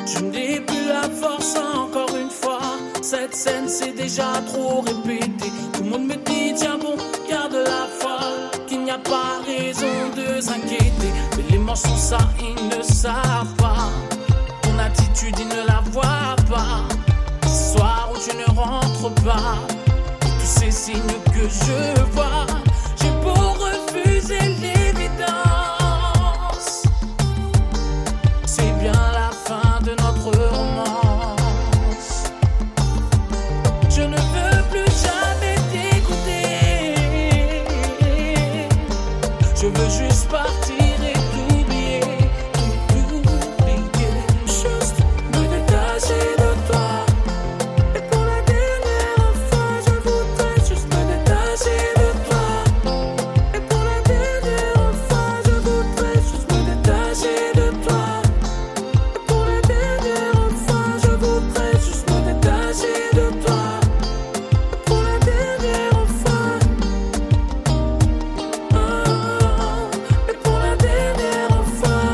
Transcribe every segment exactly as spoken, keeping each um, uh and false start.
Je n'ai plus la force encore une fois. Cette scène c'est déjà trop répété. Tout le monde me dit tiens bon, garde la foi, qu'il n'y a pas raison de s'inquiéter. Mais les mensonges ça ils ne savent pas. Ton attitude ils ne la voient pas. Ce soir où tu ne rentres pas, tous ces signes que je vois, j'ai beau refuser l'évidence, c'est bien la fin de notre romance. Je ne veux plus jamais t'écouter. Je veux juste partir et t'oublier, tout oublier. Juste me détacher de toi. Et pour la dernière fois, je voudrais juste me détacher de toi. Et pour la dernière fois, je voudrais juste me détacher de toi. Et pour la dernière fois, je voudrais juste me détacher de toi. Pour la dernière fois. Oh, et pour la dernière fois.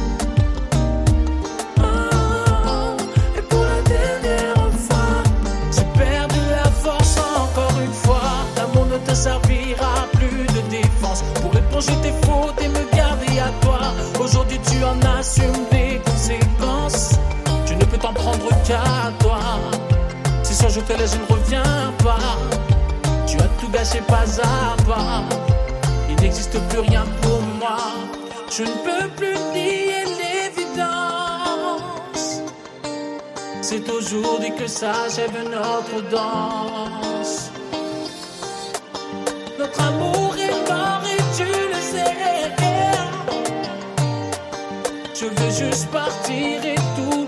Oh, et pour la dernière fois. J'ai perdu la force encore une fois. L'amour ne te servira plus de défense pour éponger tes fautes et me garder à toi. Aujourd'hui tu en assumes les conséquences. Tu ne peux t'en prendre qu'à toi. Si ce jour je te laisse, je ne reviens pas. Tu as tout gâché pas à pas. Il n'existe plus rien pour moi. Je ne peux plus nier l'évidence. C'est aujourd'hui que s'achève notre danse. Notre amour est mort et tu le sais. Je veux juste partir et tout